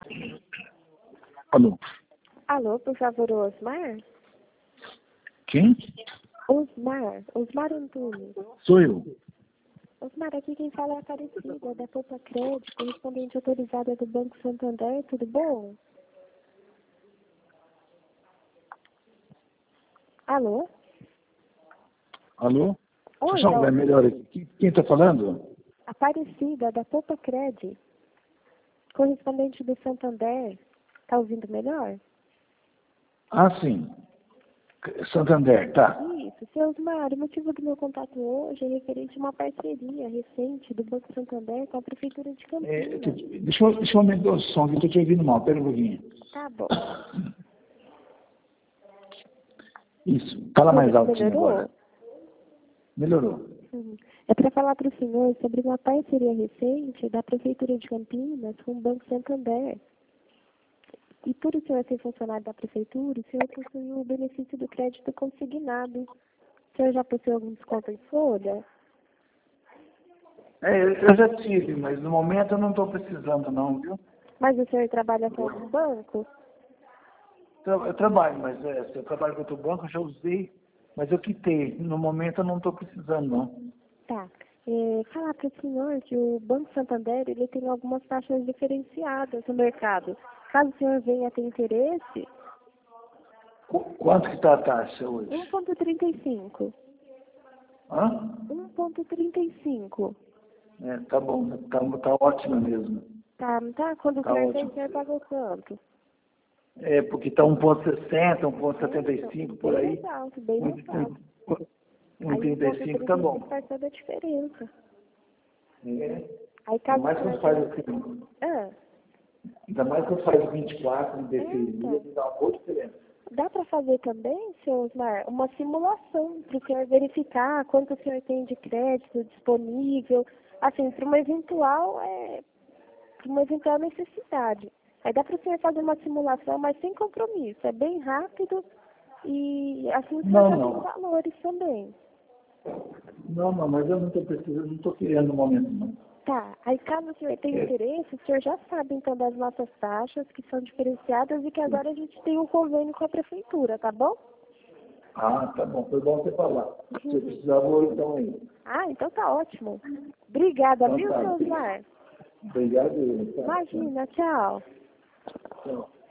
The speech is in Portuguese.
Alô? Alô, por favor, Osmar? Quem? Osmar Antunes. Sou eu. Osmar, aqui quem fala é a Aparecida, da Poupa Crédito, correspondente autorizada do Banco Santander, tudo bom? Alô? Alô? Oi, Deixa eu ver melhor aqui. Quem está falando? Aparecida, da Poupa Crédito, correspondente do Santander. Tá ouvindo melhor? Ah, sim. Santander, tá. Isso, seu Osmar, o motivo do meu contato hoje é referente a uma parceria recente do Banco Santander com a Prefeitura de Campinas. Deixa eu aumentar o som, que eu estou te ouvindo mal. Pera um pouquinho. Tá bom. Isso. Fala mais alto Melhorou? agora. Melhorou. É para falar para o senhor sobre uma parceria recente da Prefeitura de Campinas com o Banco Santander. E por o senhor ser funcionário da Prefeitura, o senhor possui o benefício do crédito consignado. O senhor já possui algum desconto em folha? Eu já tive, mas no momento eu não estou precisando não, viu? Mas o senhor trabalha com algum banco? Eu trabalho, mas se eu trabalho com outro banco, eu já usei, mas eu quitei. No momento eu não estou precisando não. Tá. Falar para o senhor que o Banco Santander ele tem algumas taxas diferenciadas no mercado. Caso o senhor venha ter interesse, Quanto que está a taxa hoje? 1,35. Hã? 1,35. Tá bom, tá ótimo mesmo. Tá, não tá? Quando o Tá senhor vem, o ótimo. senhor pagou quanto? Porque tá 1,60, 1,75 por Bem aí. mais alto, bem mais alto. Aí 1,35 tá bom. faz toda a diferença. É. Aí Ainda caso mais o quando senhor faz tenha... assim. Ah, Ainda mais quando faz 24 em defesa, então. dá uma boa diferença. Dá para fazer também, seu Osmar, uma simulação para o senhor verificar quanto o senhor tem de crédito disponível, assim, para uma eventual necessidade. Aí dá para o senhor fazer uma simulação, mas sem compromisso. É bem rápido e assim o senhor já tem valores também. Não, mas eu não estou precisando, não estou querendo no momento não. Tá, aí caso o senhor tenha interesse, o senhor já sabe então das nossas taxas, que são diferenciadas e que agora a gente tem um convênio com a prefeitura, tá bom? Ah, tá bom, foi bom você falar. Se eu precisar, vou então aí. Ah, então tá ótimo. Obrigada, Então viu, tá. seu Osmar? Obrigado. Tá. Imagina, tchau. Tchau.